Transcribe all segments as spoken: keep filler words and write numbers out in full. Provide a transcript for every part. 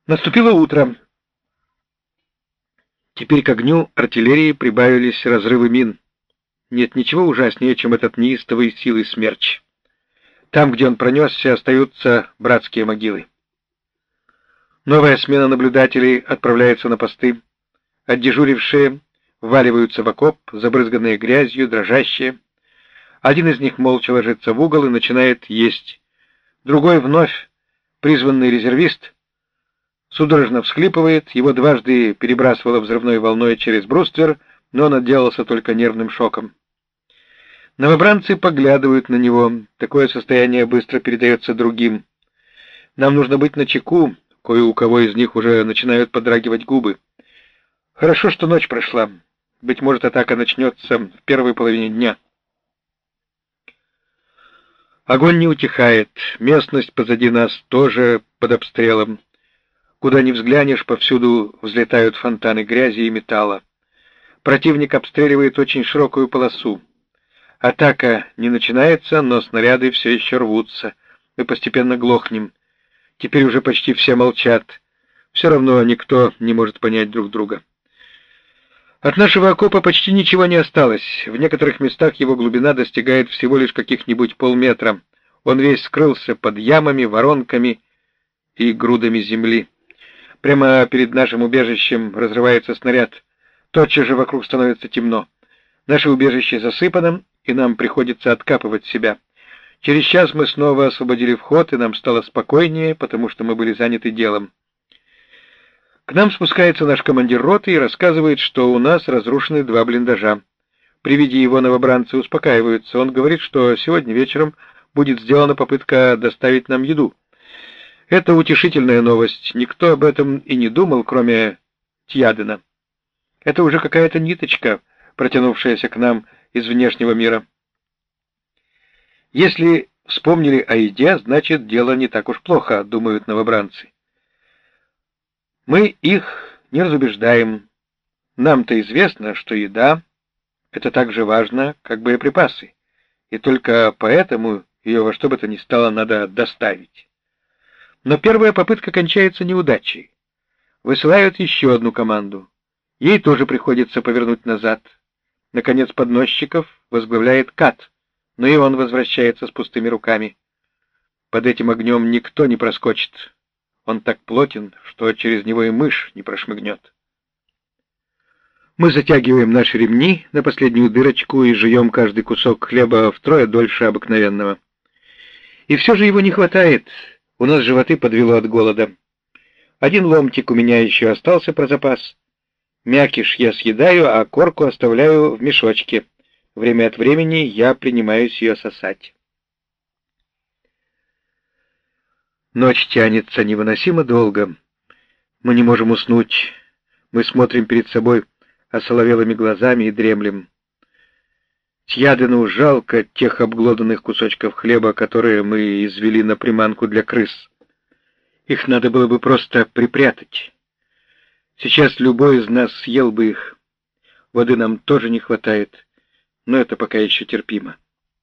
Наступило утро. Теперь к огню артиллерии прибавились разрывы мин. Нет ничего ужаснее, чем этот неистовый силой смерч. Там, где он пронесся, остаются братские могилы. Новая смена наблюдателей отправляется на посты. Отдежурившие вваливаются в окоп, забрызганные грязью, дрожащие. Один из них молча ложится в угол и начинает есть. Другой, вновь призванный резервист, судорожно всхлипывает, его дважды перебрасывало взрывной волной через бруствер, но он отделался только нервным шоком. Новобранцы поглядывают на него, такое состояние быстро передается другим. Нам нужно быть начеку, кое у кого из них уже начинают подрагивать губы. Хорошо, что ночь прошла. Быть может, атака начнется в первой половине дня. Огонь не утихает, местность позади нас тоже под обстрелом. Куда ни взглянешь, повсюду взлетают фонтаны грязи и металла. Противник обстреливает очень широкую полосу. Атака не начинается, но снаряды все еще рвутся. Мы постепенно глохнем. Теперь уже почти все молчат. Все равно никто не может понять друг друга. От нашего окопа почти ничего не осталось. В некоторых местах его глубина достигает всего лишь каких-нибудь полметра. Он весь скрылся под ямами, воронками и грудами земли. Прямо перед нашим убежищем разрывается снаряд. Тотчас же вокруг становится темно. Наше убежище засыпано, и нам приходится откапывать себя. Через час мы снова освободили вход, и нам стало спокойнее, потому что мы были заняты делом. К нам спускается наш командир роты и рассказывает, что у нас разрушены два блиндажа. При виде его новобранцы успокаиваются. Он говорит, что сегодня вечером будет сделана попытка доставить нам еду. Это утешительная новость. Никто об этом и не думал, кроме Тьядена. Это уже какая-то ниточка, протянувшаяся к нам из внешнего мира. Если вспомнили о еде, значит, дело не так уж плохо, думают новобранцы. Мы их не разубеждаем. Нам-то известно, что еда — это так же важно, как боеприпасы, и только поэтому ее во что бы то ни стало надо доставить. Но первая попытка кончается неудачей. Высылают еще одну команду. Ей тоже приходится повернуть назад. Наконец подносчиков возглавляет Кат, но и он возвращается с пустыми руками. Под этим огнем никто не проскочит. Он так плотен, что через него и мышь не прошмыгнет. Мы затягиваем наши ремни на последнюю дырочку и жуем каждый кусок хлеба втрое дольше обыкновенного. И все же его не хватает. У нас животы подвело от голода. Один ломтик у меня еще остался про запас. Мякиш я съедаю, а корку оставляю в мешочке. Время от времени я принимаюсь ее сосать. Ночь тянется невыносимо долго. Мы не можем уснуть. Мы смотрим перед собой осоловелыми глазами и дремлем. Тьядену жалко тех обглоданных кусочков хлеба, которые мы извели на приманку для крыс. Их надо было бы просто припрятать. Сейчас любой из нас съел бы их. Воды нам тоже не хватает, но это пока еще терпимо.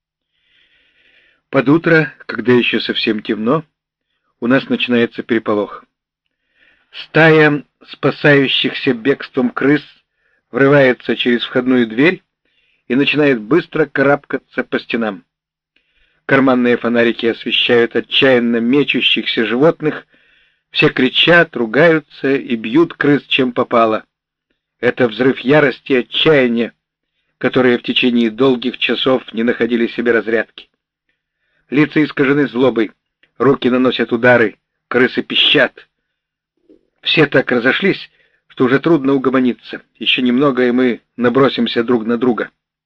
Под утро, когда еще совсем темно, у нас начинается переполох. Стая спасающихся бегством крыс врывается через входную дверь и начинает быстро карабкаться по стенам. Карманные фонарики освещают отчаянно мечущихся животных, все кричат, ругаются и бьют крыс чем попало. Это взрыв ярости и отчаяния, которые в течение долгих часов не находили себе разрядки. Лица искажены злобой, руки наносят удары, крысы пищат. Все так разошлись, что уже трудно угомониться. Еще немного, и мы набросимся друг на друга.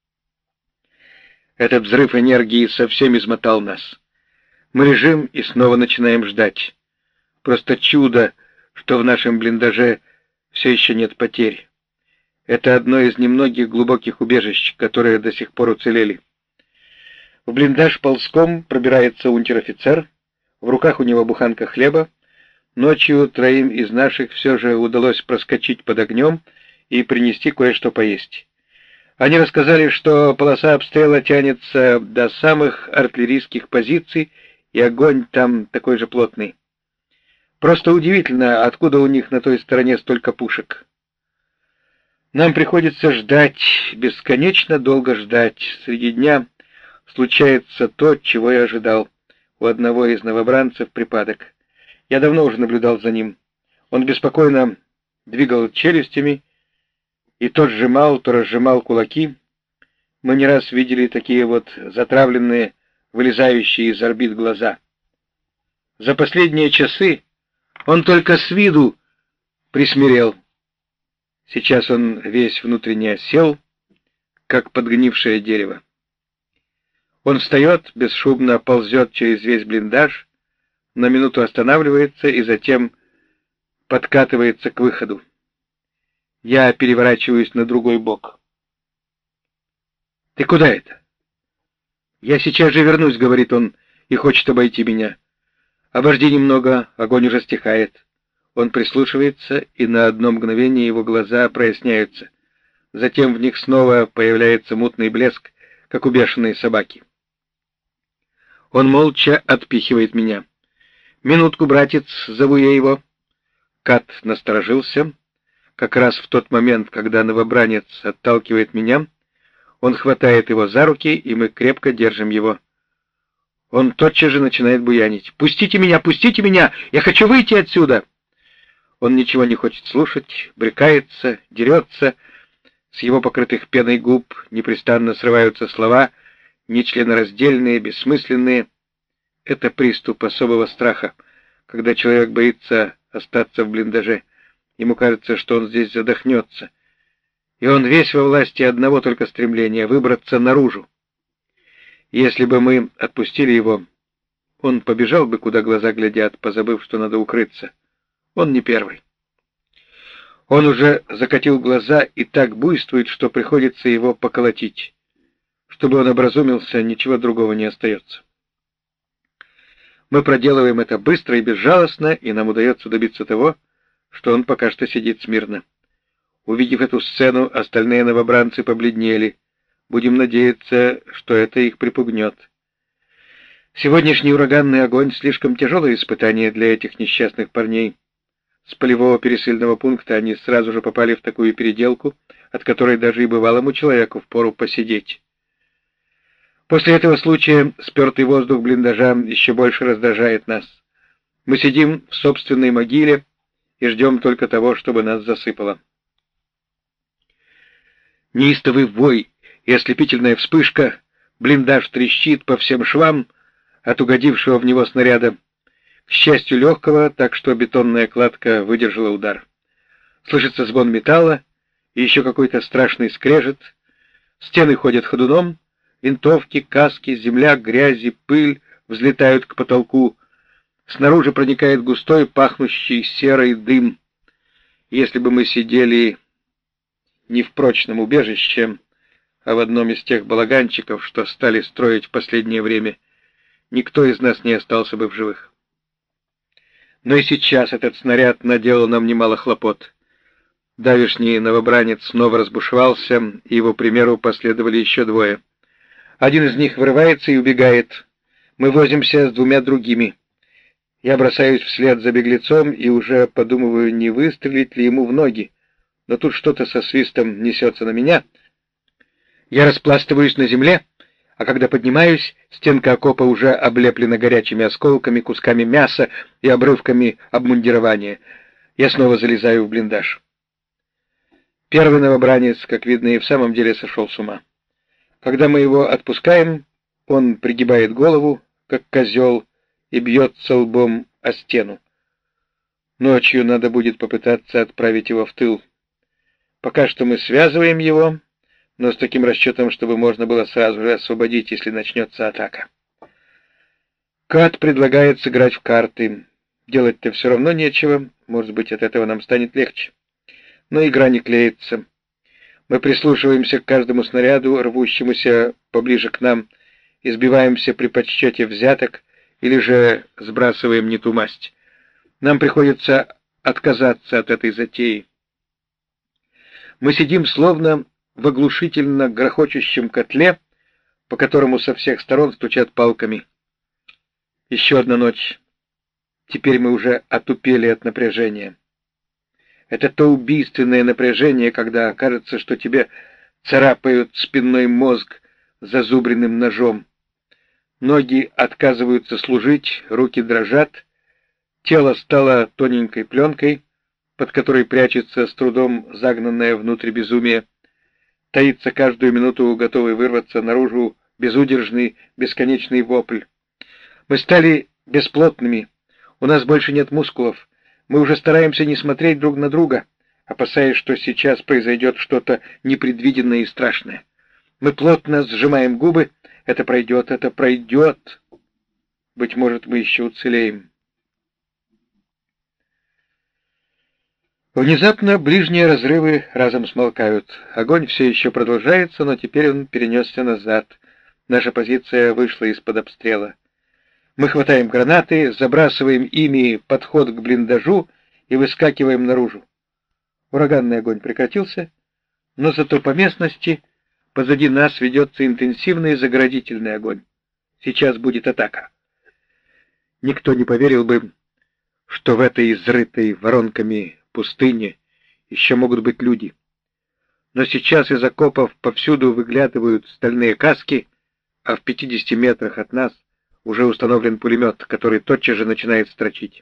Этот взрыв энергии совсем измотал нас. Мы лежим и снова начинаем ждать. Просто чудо, что в нашем блиндаже все еще нет потерь. Это одно из немногих глубоких убежищ, которые до сих пор уцелели. В блиндаж ползком пробирается унтер-офицер, в руках у него буханка хлеба. Ночью троим из наших все же удалось проскочить под огнем и принести кое-что поесть. Они рассказали, что полоса обстрела тянется до самых артиллерийских позиций, и огонь там такой же плотный. Просто удивительно, откуда у них на той стороне столько пушек. Нам приходится ждать, бесконечно долго ждать. Среди дня случается то, чего я ожидал. У одного из новобранцев припадок. Я давно уже наблюдал за ним. Он беспокойно двигал челюстями и то сжимал, то разжимал кулаки. Мы не раз видели такие вот затравленные, вылезающие из орбит глаза. За последние часы он только с виду присмирел. Сейчас он весь внутренне осел, как подгнившее дерево. Он встает, бесшумно ползет через весь блиндаж, на минуту останавливается и затем подкатывается к выходу. Я переворачиваюсь на другой бок. «Ты куда это?» «Я сейчас же вернусь», — говорит он, и хочет обойти меня. «Обожди немного, огонь уже стихает». Он прислушивается, и на одно мгновение его глаза проясняются. Затем в них снова появляется мутный блеск, как у бешеной собаки. Он молча отпихивает меня. «Минутку, братец», — зову я его. Кат насторожился. Как раз в тот момент, когда новобранец отталкивает меня, он хватает его за руки, и мы крепко держим его. Он тотчас же начинает буянить. «Пустите меня, пустите меня! Я хочу выйти отсюда!» Он ничего не хочет слушать, брыкается, дерется. С его покрытых пеной губ непрестанно срываются слова, нечленораздельные, бессмысленные. Это приступ особого страха, когда человек боится остаться в блиндаже. Ему кажется, что он здесь задохнется. И он весь во власти одного только стремления — выбраться наружу. Если бы мы отпустили его, он побежал бы, куда глаза глядят, позабыв, что надо укрыться. Он не первый. Он уже закатил глаза и так буйствует, что приходится его поколотить. Чтобы он образумился, ничего другого не остается. Мы проделываем это быстро и безжалостно, и нам удается добиться того, что он пока что сидит смирно. Увидев эту сцену, остальные новобранцы побледнели. Будем надеяться, что это их припугнет. Сегодняшний ураганный огонь — слишком тяжелое испытание для этих несчастных парней. С полевого пересыльного пункта они сразу же попали в такую переделку, от которой даже и бывалому человеку впору посидеть. После этого случая спертый воздух блиндажа еще больше раздражает нас. Мы сидим в собственной могиле и ждем только того, чтобы нас засыпало. Неистовый вой и ослепительная вспышка, блиндаж трещит по всем швам от угодившего в него снаряда. К счастью, легкого, так что бетонная кладка выдержала удар. Слышится звон металла и еще какой-то страшный скрежет. Стены ходят ходуном, винтовки, каски, земля, грязь, пыль взлетают к потолку. Снаружи проникает густой, пахнущий серой дым. Если бы мы сидели не в прочном убежище, а в одном из тех балаганчиков, что стали строить в последнее время, никто из нас не остался бы в живых. Но и сейчас этот снаряд наделал нам немало хлопот. Давишний новобранец снова разбушевался, и его примеру последовали еще двое. Один из них вырывается и убегает. Мы возимся с двумя другими. Я бросаюсь вслед за беглецом и уже подумываю, не выстрелить ли ему в ноги. Но тут что-то со свистом несется на меня. Я распластываюсь на земле, а когда поднимаюсь, стенка окопа уже облеплена горячими осколками, кусками мяса и обрывками обмундирования. Я снова залезаю в блиндаж. Первый новобранец, как видно, и в самом деле сошел с ума. Когда мы его отпускаем, он пригибает голову, как козел, и бьется лбом о стену. Ночью надо будет попытаться отправить его в тыл. Пока что мы связываем его, но с таким расчетом, чтобы можно было сразу же освободить, если начнется атака. Кат предлагает сыграть в карты. Делать-то все равно нечего, может быть, от этого нам станет легче. Но игра не клеится. Мы прислушиваемся к каждому снаряду, рвущемуся поближе к нам, и сбиваемся при подсчете взяток или же сбрасываем не ту масть. Нам приходится отказаться от этой затеи. Мы сидим словно в оглушительно грохочущем котле, по которому со всех сторон стучат палками. Еще одна ночь. Теперь мы уже отупели от напряжения. Это то убийственное напряжение, когда кажется, что тебе царапают спинной мозг зазубренным ножом. Ноги отказываются служить, руки дрожат, тело стало тоненькой пленкой, под которой прячется с трудом загнанное внутрь безумие, таится каждую минуту, готовый вырваться наружу безудержный, бесконечный вопль. Мы стали бесплотными, у нас больше нет мускулов, мы уже стараемся не смотреть друг на друга, опасаясь, что сейчас произойдет что-то непредвиденное и страшное. Мы плотно сжимаем губы, это пройдет, это пройдет. Быть может, мы еще уцелеем. Внезапно ближние разрывы разом смолкают. Огонь все еще продолжается, но теперь он перенесся назад. Наша позиция вышла из-под обстрела. Мы хватаем гранаты, забрасываем ими подход к блиндажу и выскакиваем наружу. Ураганный огонь прекратился, но зато по местности позади нас ведется интенсивный заградительный огонь. Сейчас будет атака. Никто не поверил бы, что в этой изрытой воронками пустыне еще могут быть люди. Но сейчас из окопов повсюду выглядывают стальные каски, а в пятидесяти метрах от нас уже установлен пулемет, который тотчас же начинает строчить.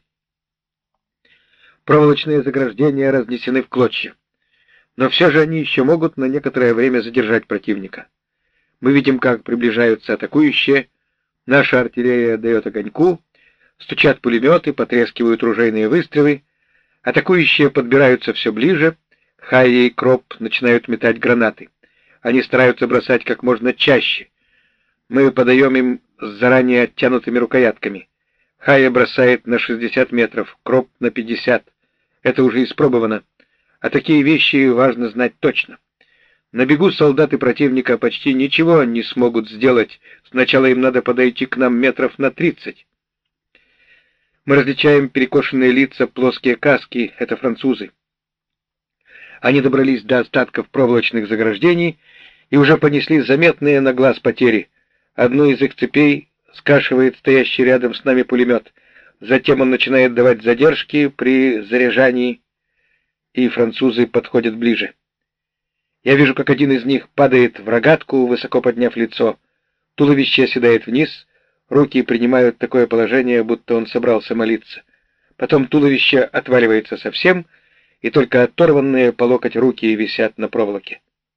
Проволочные заграждения разнесены в клочья. Но все же они еще могут на некоторое время задержать противника. Мы видим, как приближаются атакующие, наша артиллерия дает огоньку, стучат пулеметы, потрескивают ружейные выстрелы, атакующие подбираются все ближе, Хайя и Кроп начинают метать гранаты. Они стараются бросать как можно чаще. Мы подаем им с заранее оттянутыми рукоятками. Хайя бросает на шестьдесят метров, Кроп на пятьдесят. Это уже испробовано. А такие вещи важно знать точно. На бегу солдаты противника почти ничего не смогут сделать. Сначала им надо подойти к нам метров на тридцать. Мы различаем перекошенные лица, плоские каски — это французы. Они добрались до остатков проволочных заграждений и уже понесли заметные на глаз потери. Одну из их цепей скашивает стоящий рядом с нами пулемет. Затем он начинает давать задержки при заряжании, и французы подходят ближе. Я вижу, как один из них падает в рогатку, высоко подняв лицо. Туловище оседает вниз, руки принимают такое положение, будто он собрался молиться. Потом туловище отваливается совсем, и только оторванные по локоть руки висят на проволоке.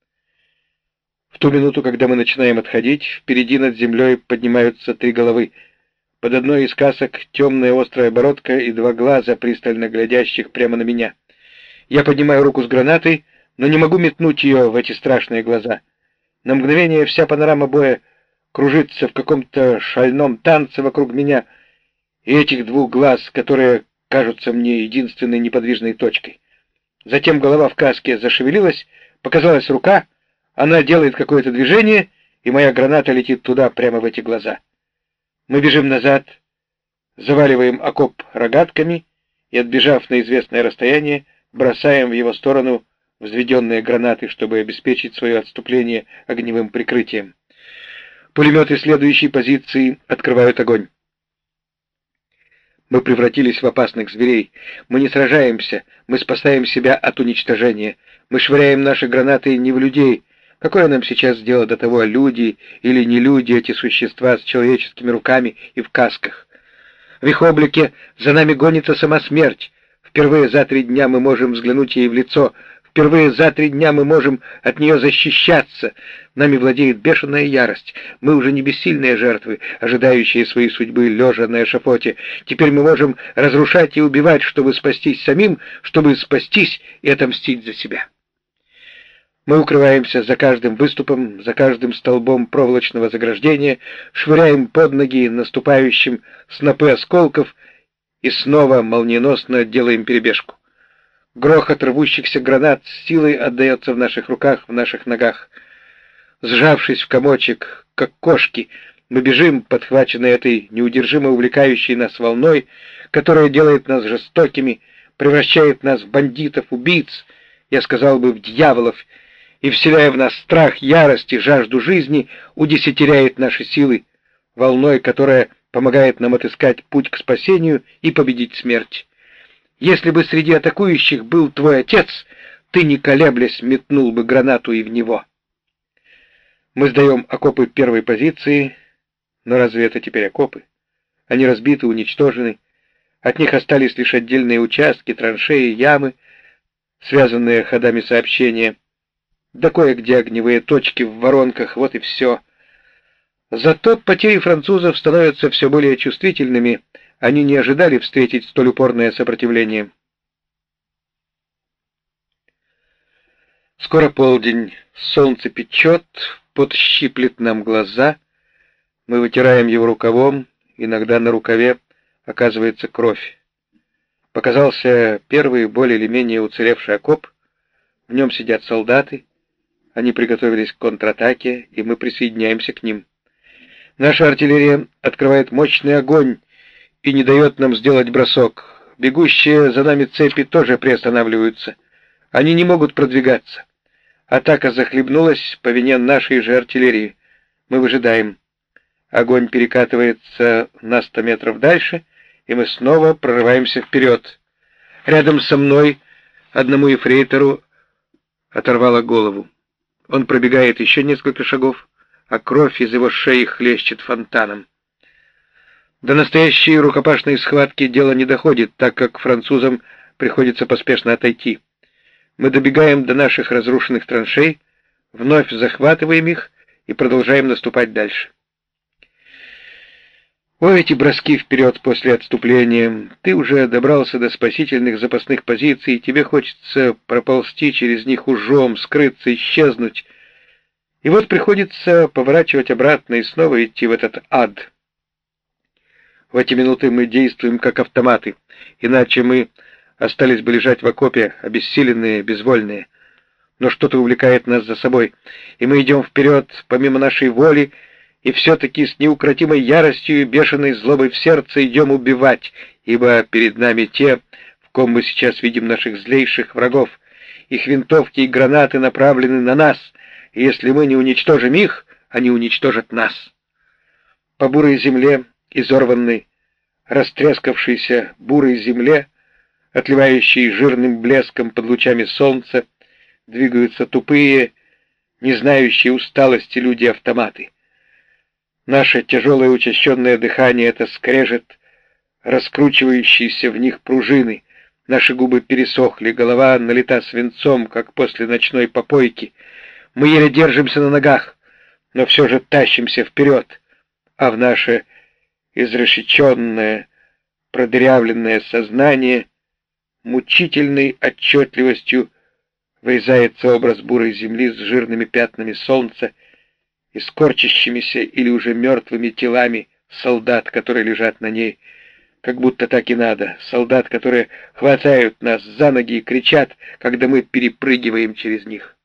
В ту минуту, когда мы начинаем отходить, впереди над землей поднимаются три головы. Под одной из касок темная острая бородка и два глаза, пристально глядящих прямо на меня. Я поднимаю руку с гранатой, но не могу метнуть ее в эти страшные глаза. На мгновение вся панорама боя кружится в каком-то шальном танце вокруг меня и этих двух глаз, которые кажутся мне единственной неподвижной точкой. Затем голова в каске зашевелилась, показалась рука, она делает какое-то движение, и моя граната летит туда, прямо в эти глаза. Мы бежим назад, заваливаем окоп рогатками и, отбежав на известное расстояние, бросаем в его сторону взведенные гранаты, чтобы обеспечить свое отступление огневым прикрытием. Пулеметы следующей позиции открывают огонь. Мы превратились в опасных зверей. Мы не сражаемся, мы спасаем себя от уничтожения. Мы швыряем наши гранаты не в людей. Какое нам сейчас дело до того, люди или не люди, эти существа с человеческими руками и в касках? В их облике за нами гонится сама смерть. Впервые за три дня мы можем взглянуть ей в лицо. Впервые за три дня мы можем от нее защищаться. Нами владеет бешеная ярость. Мы уже не бессильные жертвы, ожидающие своей судьбы, лежа на эшафоте. Теперь мы можем разрушать и убивать, чтобы спастись самим, чтобы спастись и отомстить за себя. Мы укрываемся за каждым выступом, за каждым столбом проволочного заграждения, швыряем под ноги наступающим снопы осколков и снова молниеносно делаем перебежку. Грохот рвущихся гранат с силой отдается в наших руках, в наших ногах. Сжавшись в комочек, как кошки, мы бежим, подхваченные этой неудержимо увлекающей нас волной, которая делает нас жестокими, превращает нас в бандитов, убийц, я сказал бы, в дьяволов, и, вселяя в нас страх, ярость и жажду жизни, удесятеряет наши силы, волной, которая помогает нам отыскать путь к спасению и победить смерть. Если бы среди атакующих был твой отец, ты, не колеблясь, метнул бы гранату и в него. Мы сдаем окопы первой позиции, но разве это теперь окопы? Они разбиты, уничтожены. От них остались лишь отдельные участки, траншеи, ямы, связанные ходами сообщения, да кое-где огневые точки в воронках, вот и все. Зато потери французов становятся все более чувствительными, они не ожидали встретить столь упорное сопротивление. Скоро полдень, солнце печет, пот щиплет нам глаза, мы вытираем его рукавом, иногда на рукаве оказывается кровь. Показался первый, более или менее уцелевший окоп, в нем сидят солдаты, они приготовились к контратаке, и мы присоединяемся к ним. Наша артиллерия открывает мощный огонь и не дает нам сделать бросок. Бегущие за нами цепи тоже приостанавливаются. Они не могут продвигаться. Атака захлебнулась по вине нашей же артиллерии. Мы выжидаем. Огонь перекатывается на сто метров дальше, и мы снова прорываемся вперед. Рядом со мной одному ефрейтору оторвало голову. Он пробегает еще несколько шагов, а кровь из его шеи хлещет фонтаном. До настоящей рукопашной схватки дело не доходит, так как французам приходится поспешно отойти. Мы добегаем до наших разрушенных траншей, вновь захватываем их и продолжаем наступать дальше. О, эти броски вперед после отступления! Ты уже добрался до спасительных запасных позиций, тебе хочется проползти через них ужом, скрыться, исчезнуть. И вот приходится поворачивать обратно и снова идти в этот ад. В эти минуты мы действуем как автоматы, иначе мы остались бы лежать в окопе, обессиленные, безвольные. Но что-то увлекает нас за собой, и мы идем вперед, помимо нашей воли, и все-таки с неукротимой яростью и бешеной злобой в сердце идем убивать, ибо перед нами те, в ком мы сейчас видим наших злейших врагов. Их винтовки и гранаты направлены на нас, и если мы не уничтожим их, они уничтожат нас. По бурой земле, изорванной, растрескавшейся бурой земле, отливающей жирным блеском под лучами солнца, двигаются тупые, не знающие усталости люди-автоматы. Наше тяжелое учащенное дыхание — это скрежет раскручивающиеся в них пружины. Наши губы пересохли, голова налита свинцом, как после ночной попойки. Мы еле держимся на ногах, но все же тащимся вперед, а в наше изрешеченное, продырявленное сознание мучительной отчетливостью врезается образ бурой земли с жирными пятнами солнца и скорчащимися или уже мертвыми телами солдат, которые лежат на ней, как будто так и надо, солдат, которые хватают нас за ноги и кричат, когда мы перепрыгиваем через них.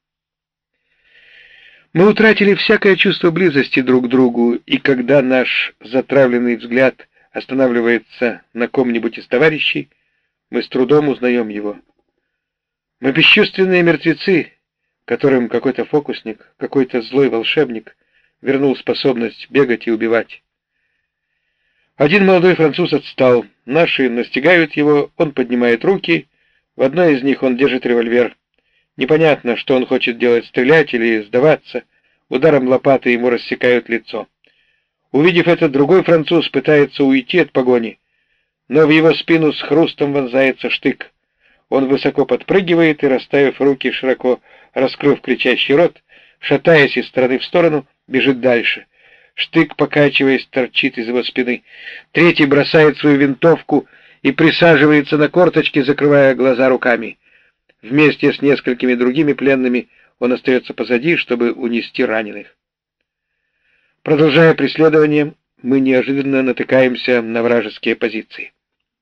Мы утратили всякое чувство близости друг к другу, и когда наш затравленный взгляд останавливается на ком-нибудь из товарищей, мы с трудом узнаем его. Мы бесчувственные мертвецы, которым какой-то фокусник, какой-то злой волшебник вернул способность бегать и убивать. Один молодой француз отстал, наши настигают его, он поднимает руки, в одной из них он держит револьвер. Непонятно, что он хочет делать, стрелять или сдаваться, ударом лопаты ему рассекают лицо. Увидев это, другой француз пытается уйти от погони, но в его спину с хрустом вонзается штык. Он высоко подпрыгивает и, расставив руки широко, раскрыв кричащий рот, шатаясь из стороны в сторону, бежит дальше. Штык, покачиваясь, торчит из его спины. Третий бросает свою винтовку и присаживается на корточки, закрывая глаза руками. Вместе с несколькими другими пленными он остается позади, чтобы унести раненых. Продолжая преследование, мы неожиданно натыкаемся на вражеские позиции.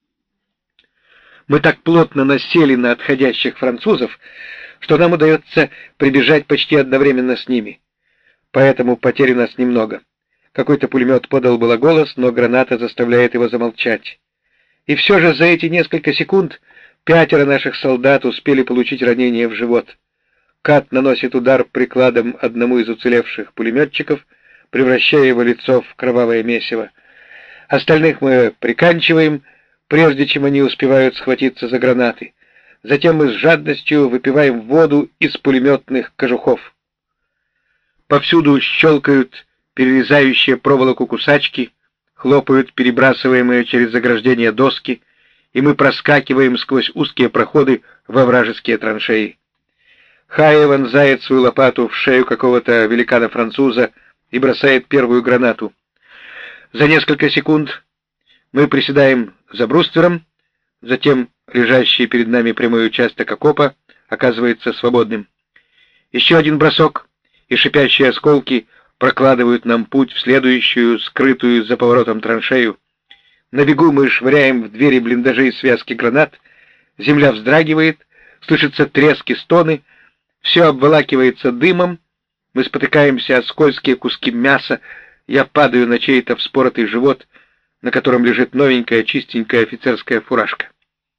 Мы так плотно насели на отходящих французов, что нам удается прибежать почти одновременно с ними. Поэтому потерь у нас немного. Какой-то пулемет подал было голос, но граната заставляет его замолчать. И все же за эти несколько секунд пятеро наших солдат успели получить ранение в живот. Кат наносит удар прикладом одному из уцелевших пулеметчиков, превращая его лицо в кровавое месиво. Остальных мы приканчиваем, прежде чем они успевают схватиться за гранаты. Затем мы с жадностью выпиваем воду из пулеметных кожухов. Повсюду щелкают перерезающие проволоку кусачки, хлопают перебрасываемые через заграждение доски, и мы проскакиваем сквозь узкие проходы во вражеские траншеи. Хая вонзает свою лопату в шею какого-то великана-француза и бросает первую гранату. За несколько секунд мы приседаем за бруствером, затем лежащий перед нами прямой участок окопа оказывается свободным. Еще один бросок, и шипящие осколки прокладывают нам путь в следующую, скрытую за поворотом траншею. На бегу мы швыряем в двери блиндажей связки гранат, земля вздрагивает, слышатся трески, стоны, все обволакивается дымом, мы спотыкаемся о скользкие куски мяса, я падаю на чей-то вспоротый живот, на котором лежит новенькая чистенькая офицерская фуражка.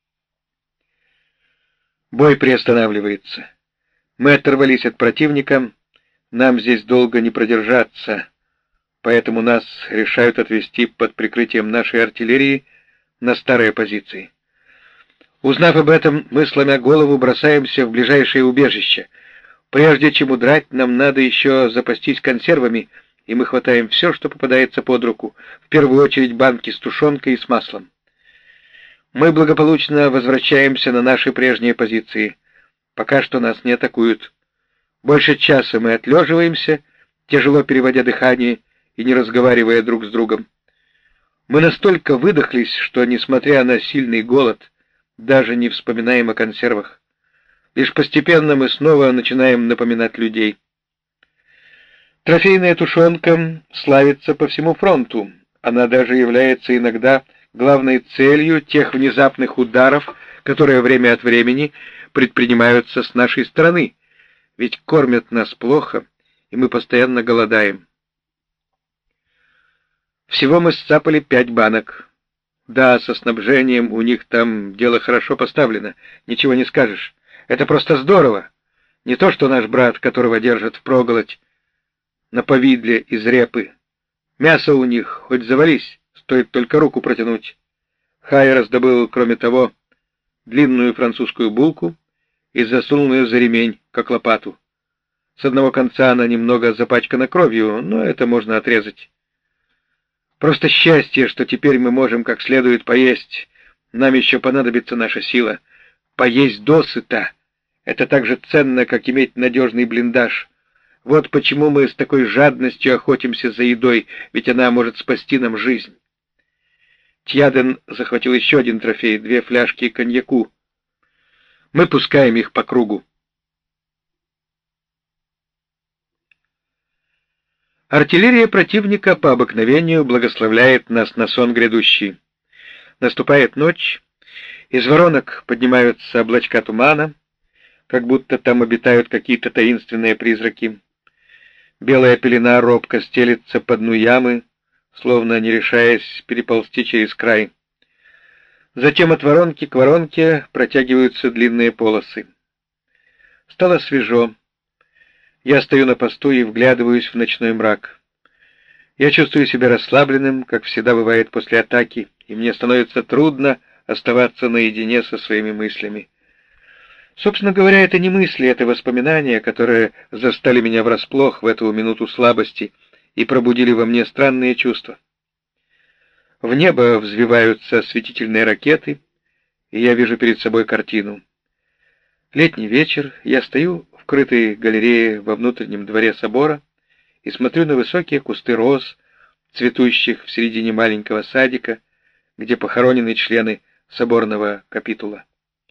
Бой приостанавливается. Мы оторвались от противника, нам здесь долго не продержаться, поэтому нас решают отвести под прикрытием нашей артиллерии на старые позиции. Узнав об этом, мы, сломя голову, бросаемся в ближайшее убежище. Прежде чем удрать, нам надо еще запастись консервами, и мы хватаем все, что попадается под руку, в первую очередь банки с тушенкой и с маслом. Мы благополучно возвращаемся на наши прежние позиции. Пока что нас не атакуют. Больше часа мы отлеживаемся, тяжело переводя дыхание и не разговаривая друг с другом. Мы настолько выдохлись, что, несмотря на сильный голод, даже не вспоминаем о консервах. Лишь постепенно мы снова начинаем напоминать людей. Трофейная тушенка славится по всему фронту. Она даже является иногда главной целью тех внезапных ударов, которые время от времени предпринимаются с нашей стороны, ведь кормят нас плохо, и мы постоянно голодаем. Всего мы сцапали пять банок. Да, со снабжением у них там дело хорошо поставлено, ничего не скажешь. Это просто здорово. Не то, что наш брат, которого держат впроголодь на повидле из репы. Мясо у них хоть завались, стоит только руку протянуть. Хай раздобыл, кроме того, длинную французскую булку и засунул ее за ремень, как лопату. С одного конца она немного запачкана кровью, но это можно отрезать. Просто счастье, что теперь мы можем как следует поесть. Нам еще понадобится наша сила. Поесть досыта — это так же ценно, как иметь надежный блиндаж. Вот почему мы с такой жадностью охотимся за едой, ведь она может спасти нам жизнь. Тьяден захватил еще один трофей, две фляжки коньяку. Мы пускаем их по кругу. Артиллерия противника по обыкновению благословляет нас на сон грядущий. Наступает ночь, из воронок поднимаются облачка тумана, как будто там обитают какие-то таинственные призраки. Белая пелена робко стелется по дну ямы, словно не решаясь переползти через край. Затем от воронки к воронке протягиваются длинные полосы. Стало свежо. Я стою на посту и вглядываюсь в ночной мрак. Я чувствую себя расслабленным, как всегда бывает после атаки, и мне становится трудно оставаться наедине со своими мыслями. Собственно говоря, это не мысли, это воспоминания, которые застали меня врасплох в эту минуту слабости и пробудили во мне странные чувства. В небо взвиваются осветительные ракеты, и я вижу перед собой картину. Летний вечер, я стою в крытой галерее во внутреннем дворе собора и смотрю на высокие кусты роз, цветущих в середине маленького садика, где похоронены члены соборного капитула.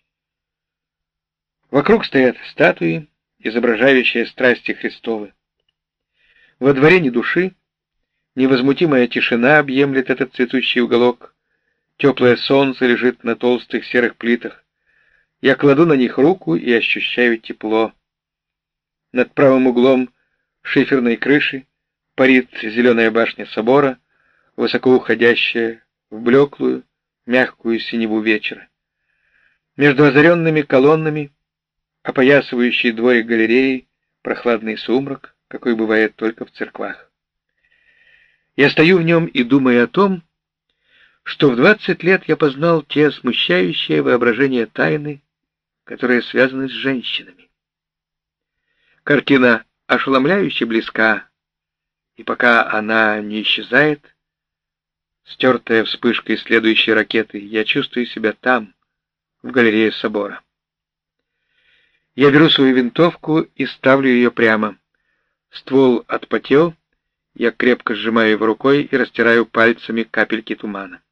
Вокруг стоят статуи, изображающие страсти Христовы. Во дворе ни души, невозмутимая тишина объемлет этот цветущий уголок, теплое солнце лежит на толстых серых плитах. Я кладу на них руку и ощущаю тепло. Над правым углом шиферной крыши парит зеленая башня собора, высоко уходящая в блеклую, мягкую синеву вечера. Между озаренными колоннами, опоясывающий дворик галереи, прохладный сумрак, какой бывает только в церквах. Я стою в нем и думаю о том, что в двадцать лет я познал те смущающие воображение тайны, которые связаны с женщинами. Картина ошеломляюще близка, и пока она не исчезает, стертая вспышкой следующей ракеты, я чувствую себя там, в галерее собора. Я беру свою винтовку и ставлю ее прямо. Ствол отпотел, я крепко сжимаю его рукой и растираю пальцами капельки тумана.